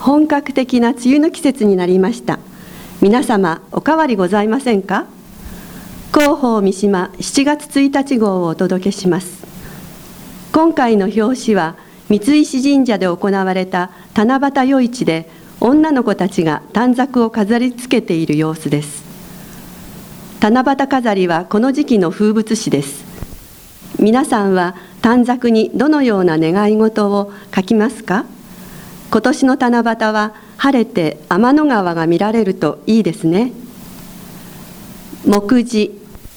本格的な梅雨の季節になりました。皆様、お変わりございませんか？広報三島7月1日号をお届けします。今回の表紙は、三石神社で行われた七夕夜市で、女の子たちが短冊を飾りつけている様子です。七夕飾りはこの時期の風物詩です。皆さんは短冊にどのような願い事を書きますか？今年の七夕は晴れて天の川が見られるといいですね。目次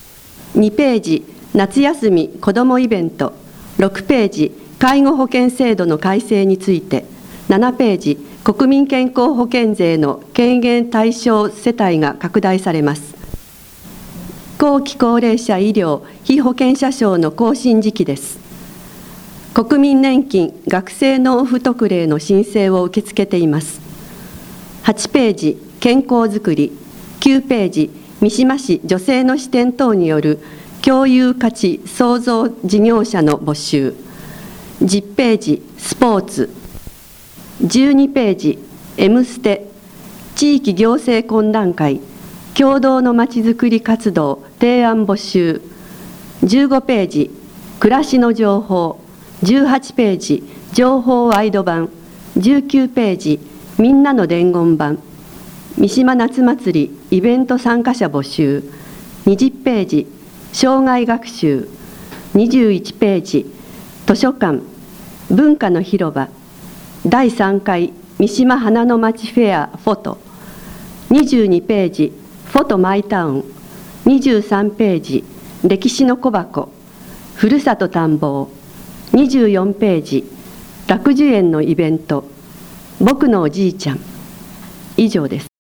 2ページ、夏休み子どもイベント。6ページ、介護保険制度の改正について。7ページ、国民健康保険税の軽減対象世帯が拡大されます。後期高齢者医療被保険者証の更新時期です。国民年金学生納付特例の申請を受け付けています。8ページ、健康づくり。9ページ、三島市女性の視点等による共有価値創造事業者の募集。10ページ、スポーツ。12ページ、Mステ地域行政懇談会共同のまちづくり活動提案募集。15ページ、暮らしの情報。18ページ、情報ワイド版。19ページ、みんなの伝言版。三島夏祭りイベント参加者募集。20ページ、障害学習。21ページ、図書館文化の広場第3回三島花の町フェアフォト。22ページ、フォトマイタウン。23ページ、歴史の小箱ふるさと探訪。24ページ、楽寿園のイベント僕のおじいちゃん。以上です。